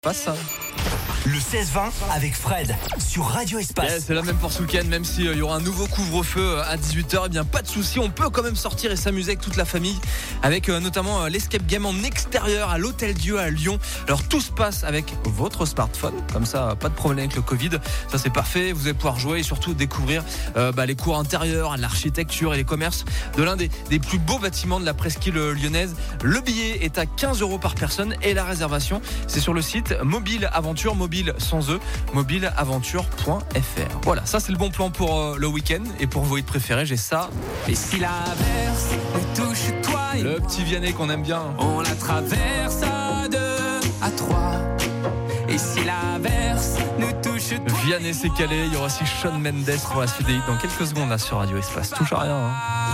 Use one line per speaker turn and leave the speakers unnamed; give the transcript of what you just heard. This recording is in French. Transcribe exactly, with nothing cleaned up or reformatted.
Pas ça.
Le seize vingt avec Fred sur Radio Espace.
Yeah, c'est la même pour ce week-end, même s'il euh, y aura un nouveau couvre-feu à dix-huit heures, eh bien pas de souci, on peut quand même sortir et s'amuser avec toute la famille, avec euh, notamment euh, l'escape game en extérieur à l'Hôtel Dieu à Lyon. Alors tout se passe avec votre smartphone, comme ça pas de problème avec le Covid, ça c'est parfait, vous allez pouvoir jouer et surtout découvrir euh, bah, les cours intérieurs, l'architecture et les commerces de l'un des, des plus beaux bâtiments de la presqu'île lyonnaise. Le billet est à quinze euros par personne et la réservation c'est sur le site Mobile Aventure, mobile sans E, mobileaventure point f r. Voilà, ça c'est le bon plan pour euh, le week-end et pour vos hits préférés, j'ai ça.
Et si l'averse nous touche toi et
Le petit Vianney qu'on aime bien.
on la traverse à deux, à trois. Et si l'averse nous touche toi
Vianney c'est calé, il y aura aussi Shawn Mendes pour la suite des hits dans quelques secondes là sur Radio Espace. Touche à rien. Hein.